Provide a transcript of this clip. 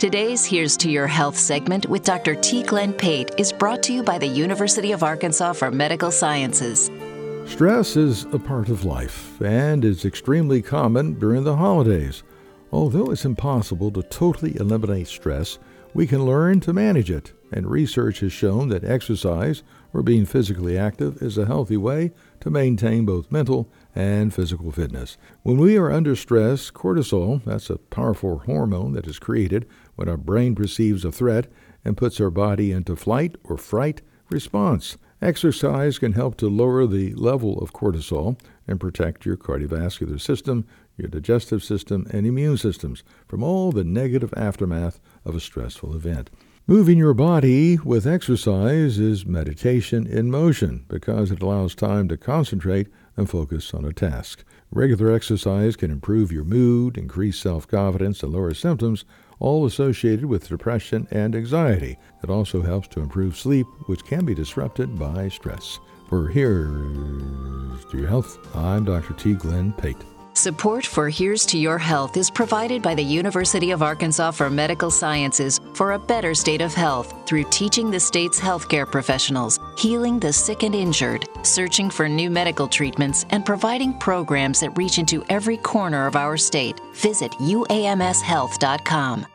Today's Here's to Your Health segment with Dr. T. Glenn Pate is brought to you by the University of Arkansas for Medical Sciences. Stress is a part of life and is extremely common during the holidays. Although it's impossible to totally eliminate stress, we can learn to manage it, and research has shown that exercise or being physically active is a healthy way to maintain both mental and physical fitness. When we are under stress, cortisol, that's a powerful hormone that is created when our brain perceives a threat and puts our body into flight or fright response. Exercise can help to lower the level of cortisol and protect your cardiovascular system, your digestive system, and immune systems from all the negative aftermath of a stressful event. Moving your body with exercise is meditation in motion because it allows time to concentrate and focus on a task. Regular exercise can improve your mood, increase self-confidence, and lower symptoms, all associated with depression and anxiety. It also helps to improve sleep, which can be disrupted by stress. For Here's to Your Health, I'm Dr. T. Glenn Pate. Support for Here's to Your Health is provided by the University of Arkansas for Medical Sciences for a better state of health through teaching the state's healthcare professionals, healing the sick and injured, searching for new medical treatments, and providing programs that reach into every corner of our state. Visit uamshealth.com.